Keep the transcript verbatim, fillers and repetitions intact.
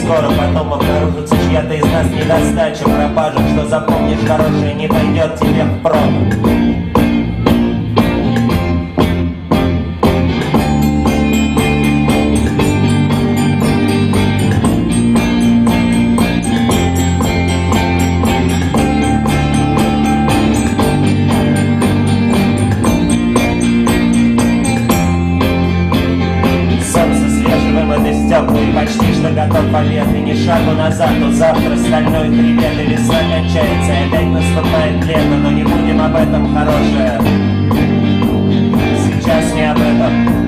скоро потом обнаружится чья-то из нас недостача, пропажа. Что запомнишь хорошее, не пойдет тебе впрок. И почти что готов побед, и ни шагу назад, но завтра стальной хребет, и весна кончается, и опять наступает лето, но не будем об этом, хорошее. Сейчас не об этом.